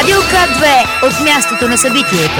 Радио К2 от мястото на събитието.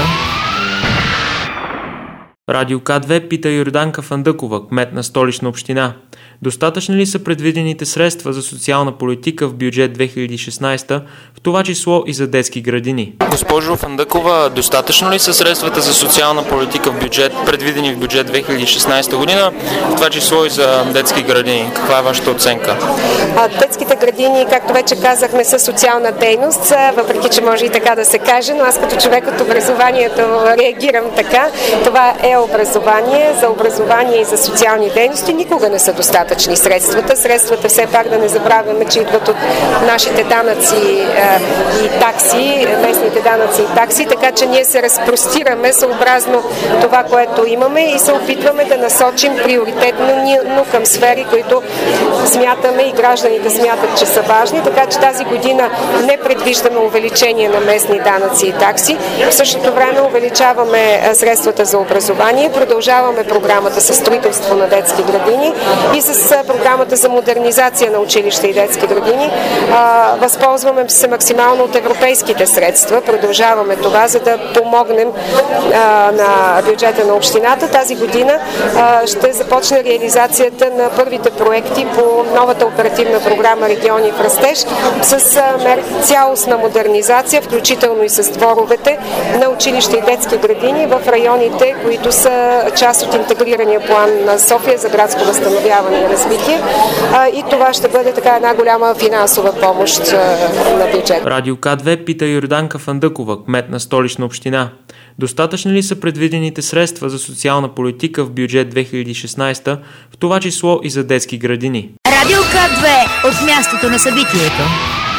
Радио К2 пита Йорданка Фандъкова, кмет на Столична община. Достатъчни ли са предвидените средства за социална политика в бюджет 2016, в това число и за детски градини? Госпожо Фандъкова, достатъчно ли са средствата за социална политика в бюджет, предвидени в бюджет 2016 година, в това число и за детски градини? Каква е вашата оценка? Детските градини, както вече казахме, са социална дейност, въпреки че може и така да се каже, но аз като човек от образованието реагирам така. Това е образование. За образование и за социални дейности никога не са достатъчни средствата. Средствата все пак да не забравяме, че идват от нашите данъци и такси, местните данъци и такси, така че ние се разпростираме съобразно това, което имаме и се опитваме да насочим приоритетно към сфери, които смятаме и гражданите смятат, че са важни, така че тази година не предвиждаме увеличение на местни данъци и такси. В същото време увеличаваме средствата за образование, продължаваме програмата с строителство на детски градини и с програмата за модернизация на училища и детски градини. Възползваме се максимално от европейските средства, продължаваме това, за да помогнем на бюджета на общината. Тази година ще започне реализацията на първите проекти по новата оперативна програма Региони в растеж с цялостна модернизация, включително и с дворовете на училища и детски градини в районите, които са част от интегрирания план на София за градско възстановяване и развитие. И това ще бъде така една голяма финансова помощ на бюджет. Радио К2 пита Йорданка Фандъкова, кмет на Столична община. Достатъчни ли са предвидените средства за социална политика в бюджет 2016, в това число и за детски градини? Радио К2 от мястото на събитието.